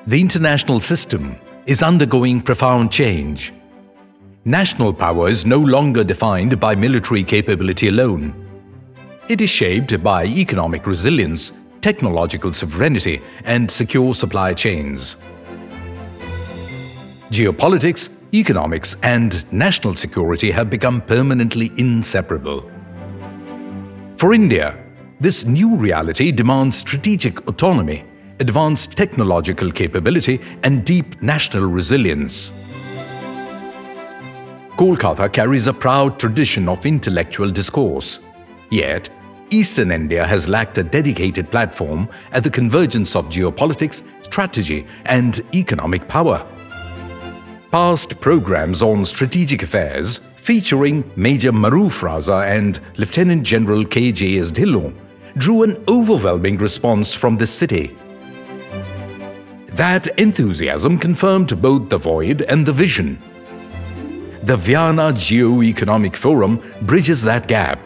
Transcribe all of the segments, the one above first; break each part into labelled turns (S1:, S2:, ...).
S1: The international system is undergoing profound change. National power is no longer defined by military capability alone. It is shaped by economic resilience, technological sovereignty, and secure supply chains. Geopolitics, economics, and national security have become permanently inseparable. For India, this new reality demands strategic autonomy, advanced technological capability, and deep national resilience. Kolkata carries a proud tradition of intellectual discourse. Yet, Eastern India has lacked a dedicated platform at the convergence of geopolitics, strategy, and economic power. Past programs on strategic affairs, featuring Major Maroof Raza and Lieutenant General K.J.S. Dhillon, drew an overwhelming response from this city. That enthusiasm confirmed both the void and the vision. The Vienna Geo-Economic Forum bridges that gap.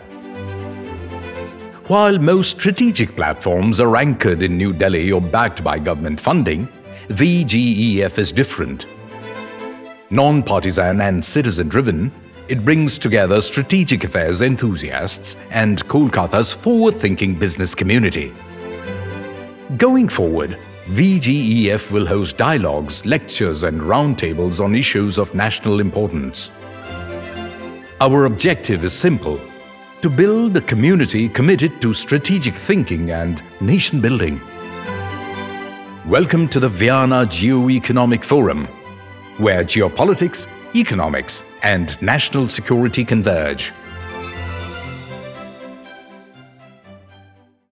S1: While most strategic platforms are anchored in New Delhi or backed by government funding, VGEF is different. Non-partisan and citizen-driven, it brings together strategic affairs enthusiasts and Kolkata's forward-thinking business community. Going forward, VGEF will host dialogues, lectures, and roundtables on issues of national importance. Our objective is simple: to build a community committed to strategic thinking and nation building. Welcome to the Vienna Geo-Economic Forum, where geopolitics, economics, and national security converge.